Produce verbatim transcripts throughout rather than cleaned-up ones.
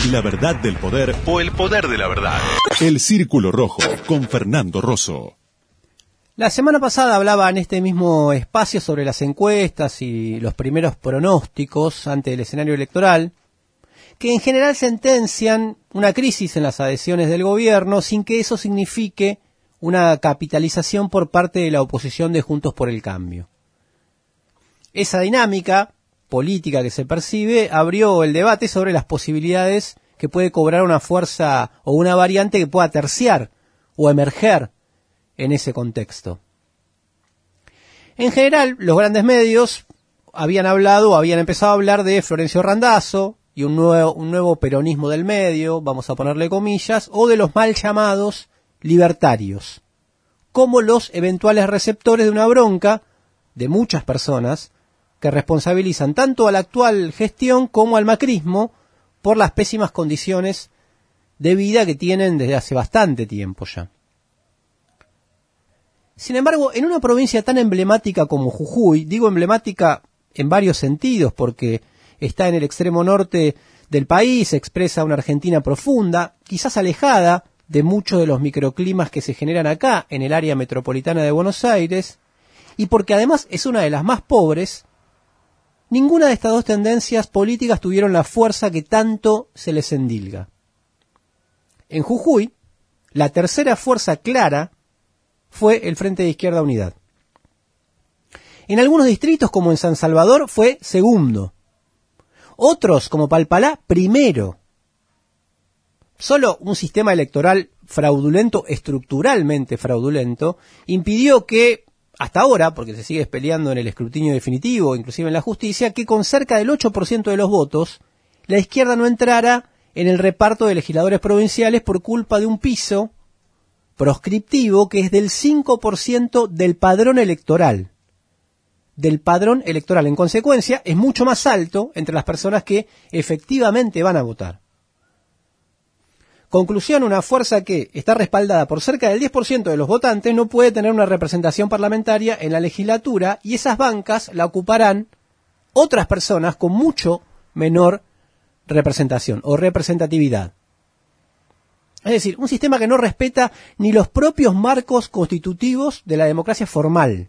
La verdad del poder o el poder de la verdad. El Círculo Rojo con Fernando Rosso. La semana pasada hablaba en este mismo espacio sobre las encuestas y los primeros pronósticos ante el escenario electoral, que en general sentencian una crisis en las adhesiones del gobierno sin que eso signifique una capitalización por parte de la oposición de Juntos por el Cambio. Esa dinámica política que se percibe abrió el debate sobre las posibilidades que puede cobrar una fuerza o una variante que pueda terciar o emerger en ese contexto. En general, los grandes medios habían hablado o habían empezado a hablar de Florencio Randazzo y un nuevo, un nuevo peronismo del medio, vamos a ponerle comillas, o de los mal llamados libertarios, como los eventuales receptores de una bronca de muchas personas que responsabilizan tanto a la actual gestión como al macrismo por las pésimas condiciones de vida que tienen desde hace bastante tiempo ya. Sin embargo, en una provincia tan emblemática como Jujuy, digo emblemática en varios sentidos, porque está en el extremo norte del país, expresa una Argentina profunda, quizás alejada de muchos de los microclimas que se generan acá, en el área metropolitana de Buenos Aires, y porque además es una de las más pobres, ninguna de estas dos tendencias políticas tuvieron la fuerza que tanto se les endilga. En Jujuy, la tercera fuerza clara fue el Frente de Izquierda Unidad. En algunos distritos, como en San Salvador, fue segundo. Otros, como Palpalá, primero. Solo un sistema electoral fraudulento, estructuralmente fraudulento, impidió que, hasta ahora, porque se sigue peleando en el escrutinio definitivo, inclusive en la justicia, que con cerca del ocho por ciento de los votos, la izquierda no entrara en el reparto de legisladores provinciales por culpa de un piso proscriptivo que es del cinco por ciento del padrón electoral. Del padrón electoral. En consecuencia, es mucho más alto entre las personas que efectivamente van a votar. Conclusión, una fuerza que está respaldada por cerca del diez por ciento de los votantes no puede tener una representación parlamentaria en la legislatura y esas bancas la ocuparán otras personas con mucho menor representación o representatividad. Es decir, un sistema que no respeta ni los propios marcos constitutivos de la democracia formal.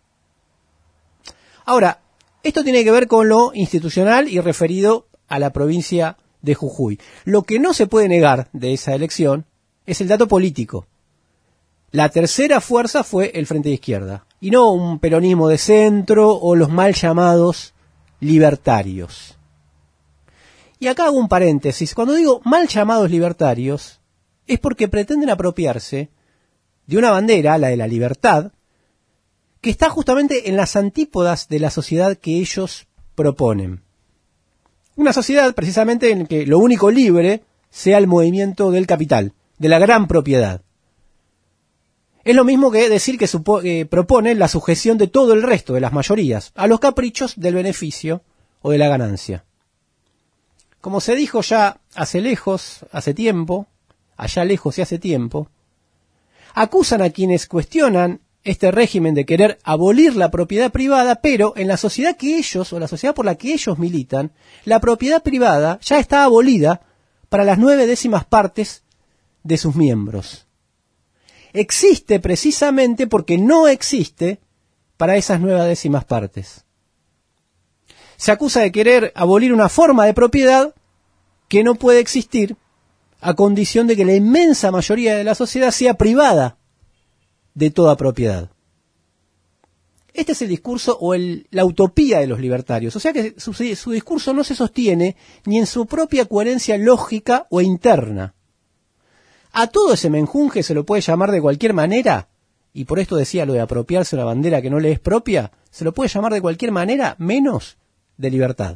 Ahora, esto tiene que ver con lo institucional y referido a la provincia de Jujuy. Lo que no se puede negar de esa elección es el dato político. La tercera fuerza fue el Frente de Izquierda, y no un peronismo de centro o los mal llamados libertarios. Y acá hago un paréntesis. Cuando digo mal llamados libertarios, es porque pretenden apropiarse de una bandera, la de la libertad, que está justamente en las antípodas de la sociedad que ellos proponen. Una sociedad precisamente en que lo único libre sea el movimiento del capital, de la gran propiedad. Es lo mismo que decir que, supo, que propone la sujeción de todo el resto de las mayorías a los caprichos del beneficio o de la ganancia. Como se dijo ya hace lejos, hace tiempo, allá lejos y hace tiempo, acusan a quienes cuestionan este régimen de querer abolir la propiedad privada, pero en la sociedad que ellos, o la sociedad por la que ellos militan, la propiedad privada ya está abolida para las nueve décimas partes de sus miembros. Existe precisamente porque no existe para esas nueve décimas partes. Se acusa de querer abolir una forma de propiedad que no puede existir a condición de que la inmensa mayoría de la sociedad sea privada de toda propiedad. Este es el discurso o el, la utopía de los libertarios. O sea que su, su discurso no se sostiene ni en su propia coherencia lógica o interna. A todo ese menjunje se lo puede llamar de cualquier manera, y por esto decía lo de apropiarse una bandera que no le es propia, se lo puede llamar de cualquier manera menos de libertad.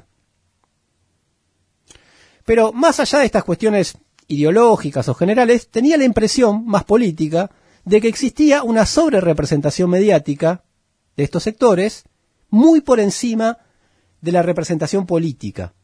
Pero más allá de estas cuestiones ideológicas o generales, tenía la impresión más política de que existía una sobrerepresentación mediática de estos sectores muy por encima de la representación política.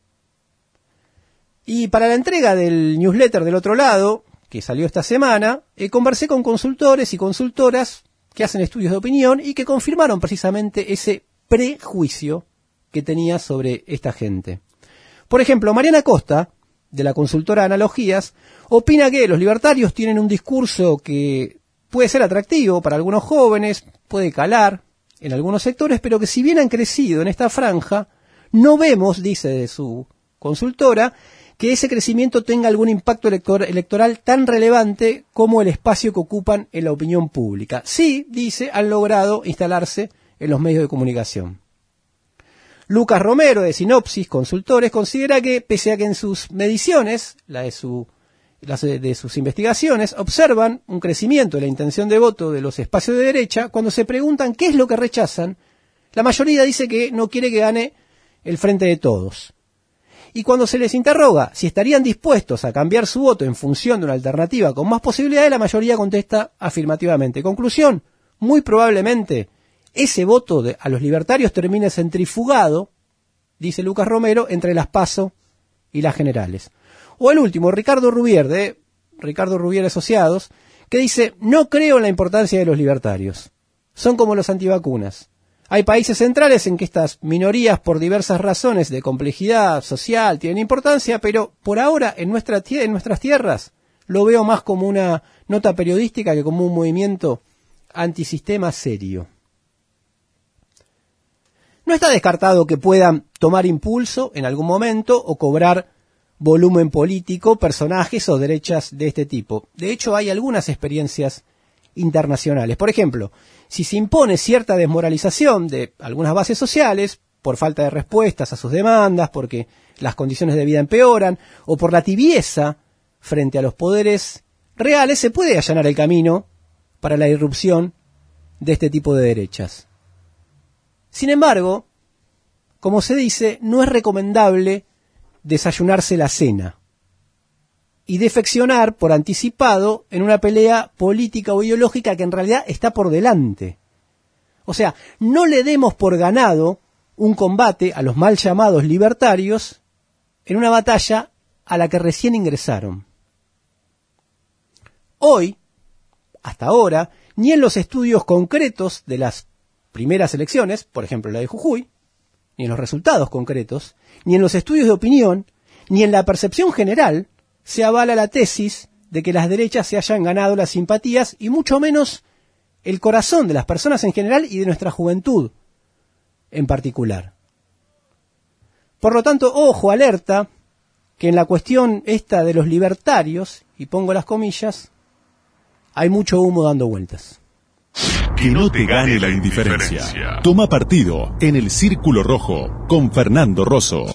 Y para la entrega del newsletter del otro lado, que salió esta semana, eh, conversé con consultores y consultoras que hacen estudios de opinión y que confirmaron precisamente ese prejuicio que tenía sobre esta gente. Por ejemplo, Mariana Costa, de la consultora Analogías, opina que los libertarios tienen un discurso que puede ser atractivo para algunos jóvenes, puede calar en algunos sectores, pero que si bien han crecido en esta franja, no vemos, dice de su consultora, que ese crecimiento tenga algún impacto elector- electoral tan relevante como el espacio que ocupan en la opinión pública. Sí, dice, han logrado instalarse en los medios de comunicación. Lucas Romero, de Sinopsis Consultores, considera que, pese a que en sus mediciones, la de, su, las de, de sus investigaciones, observan un crecimiento de la intención de voto de los espacios de derecha, cuando se preguntan qué es lo que rechazan, la mayoría dice que no quiere que gane el Frente de Todos. Y cuando se les interroga si estarían dispuestos a cambiar su voto en función de una alternativa con más posibilidades, la mayoría contesta afirmativamente. Conclusión, muy probablemente ese voto de, a los libertarios termine centrifugado, dice Lucas Romero, entre las PASO y las generales. O el último, Ricardo Rubier, de Ricardo Rubier Asociados, que dice, no creo en la importancia de los libertarios. Son como los antivacunas. Hay países centrales en que estas minorías, por diversas razones de complejidad social, tienen importancia, pero por ahora en, nuestra, en nuestras tierras lo veo más como una nota periodística que como un movimiento antisistema serio. No está descartado que puedan tomar impulso en algún momento o cobrar volumen político personajes o derechas de este tipo. De hecho, hay algunas experiencias internacionales. Por ejemplo, si se impone cierta desmoralización de algunas bases sociales por falta de respuestas a sus demandas, porque las condiciones de vida empeoran, o por la tibieza frente a los poderes reales, se puede allanar el camino para la irrupción de este tipo de derechas. Sin embargo, como se dice, no es recomendable desayunarse la cena y defeccionar por anticipado en una pelea política o ideológica que en realidad está por delante. O sea, no le demos por ganado un combate a los mal llamados libertarios en una batalla a la que recién ingresaron. Hoy, hasta ahora, ni en los estudios concretos de las primeras elecciones, por ejemplo la de Jujuy, ni en los resultados concretos, ni en los estudios de opinión, ni en la percepción general, se avala la tesis de que las derechas se hayan ganado las simpatías y mucho menos el corazón de las personas en general y de nuestra juventud en particular. Por lo tanto, ojo, alerta, que en la cuestión esta de los libertarios, y pongo las comillas, hay mucho humo dando vueltas. Que no te gane la indiferencia. Toma partido en el Círculo Rojo con Fernando Rosso.